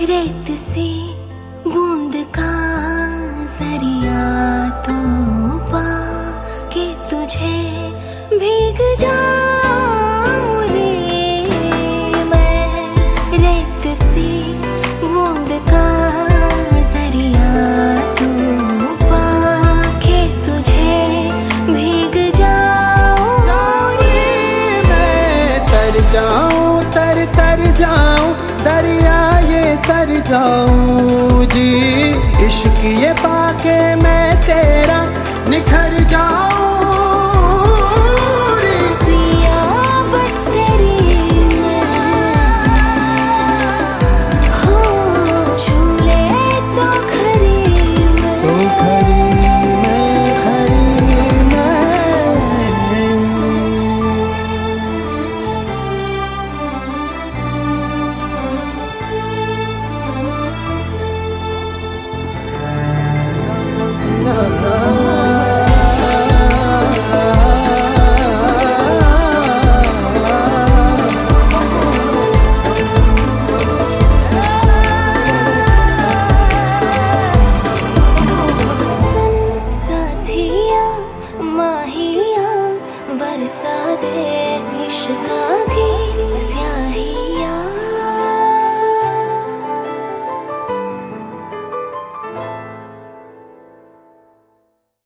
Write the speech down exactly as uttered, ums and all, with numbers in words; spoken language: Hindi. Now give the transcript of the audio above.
रेत सी बूंद का जरिया तो पा के तुझे भीग जाऊं रे। मैं रेत सी बूंद का जरिया तो पा के तुझे भीग जाऊं रे। मैं तर जाऊं तर तर जाऊं दरिया ये तर जाऊं जी। इश्क ये